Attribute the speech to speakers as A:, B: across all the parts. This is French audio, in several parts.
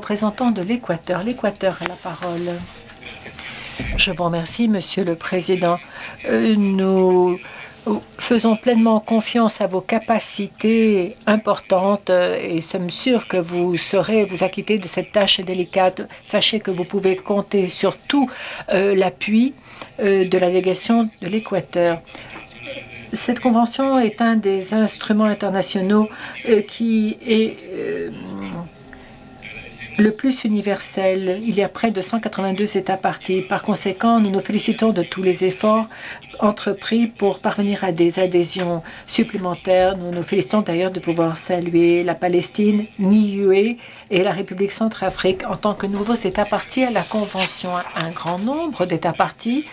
A: représentant de l'Équateur. L'Équateur a la parole. Je vous remercie, Monsieur le Président. Nous faisons pleinement confiance à vos capacités importantes et sommes sûrs que vous saurez vous acquitter de cette tâche délicate. Sachez que vous pouvez compter sur tout l'appui de la délégation de l'Équateur. Cette convention est un des instruments internationaux qui est le plus universel. Il y a près de 182 États partis. Par conséquent, nous nous félicitons de tous les efforts entrepris pour parvenir à des adhésions supplémentaires. Nous nous félicitons d'ailleurs de pouvoir saluer la Palestine, Niue et la République centrafrique en tant que nouveaux États partis à la Convention. Un grand nombre d'États partis,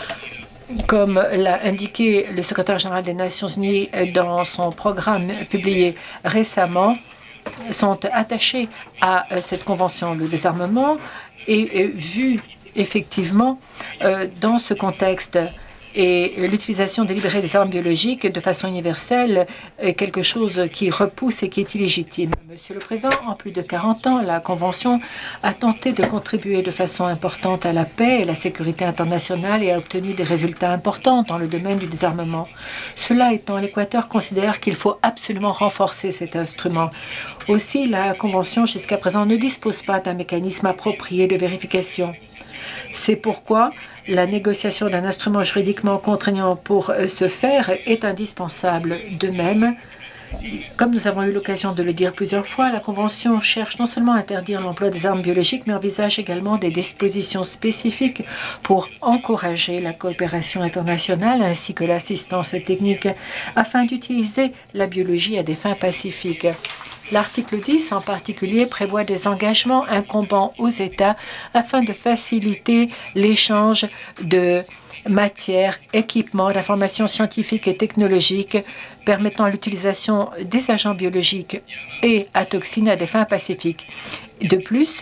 A: comme l'a indiqué le secrétaire général des Nations unies dans son programme publié récemment, sont attachés à cette convention. Le désarmement est vu effectivement dans ce contexte et l'utilisation délibérée des armes biologiques de façon universelle est quelque chose qui repousse et qui est illégitime. Monsieur le Président, en plus de 40 ans, la Convention a tenté de contribuer de façon importante à la paix et la sécurité internationale et a obtenu des résultats importants dans le domaine du désarmement. Cela étant, l'Équateur considère qu'il faut absolument renforcer cet instrument. Aussi, la Convention jusqu'à présent ne dispose pas d'un mécanisme approprié de vérification. C'est pourquoi la négociation d'un instrument juridiquement contraignant pour ce faire est indispensable. De même, comme nous avons eu l'occasion de le dire plusieurs fois, la Convention cherche non seulement à interdire l'emploi des armes biologiques, mais envisage également des dispositions spécifiques pour encourager la coopération internationale ainsi que l'assistance technique afin d'utiliser la biologie à des fins pacifiques. L'article 10 en particulier prévoit des engagements incombant aux États afin de faciliter l'échange de matières, équipements, d'informations scientifiques et technologiques permettant l'utilisation des agents biologiques et à toxines à des fins pacifiques. De plus,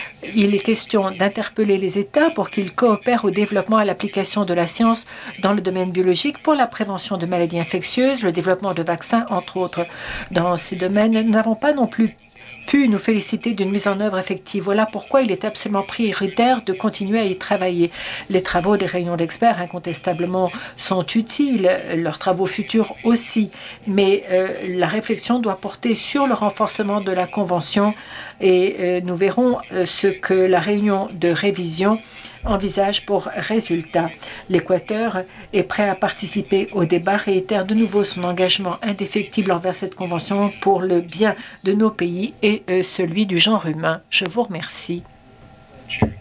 A: il est question d'interpeller les États pour qu'ils coopèrent au développement et à l'application de la science dans le domaine biologique pour la prévention de maladies infectieuses, le développement de vaccins, entre autres. Dans ces domaines, nous n'avons pas non plus pu nous féliciter d'une mise en œuvre effective. Voilà pourquoi il est absolument prioritaire de continuer à y travailler. Les travaux des réunions d'experts, incontestablement, sont utiles, leurs travaux futurs aussi, mais la réflexion doit porter sur le renforcement de la Convention et nous verrons ce que la réunion de révision envisage pour résultat. L'Équateur est prêt à participer au débat, réitère de nouveau son engagement indéfectible envers cette convention pour le bien de nos pays et celui du genre humain. Je vous remercie.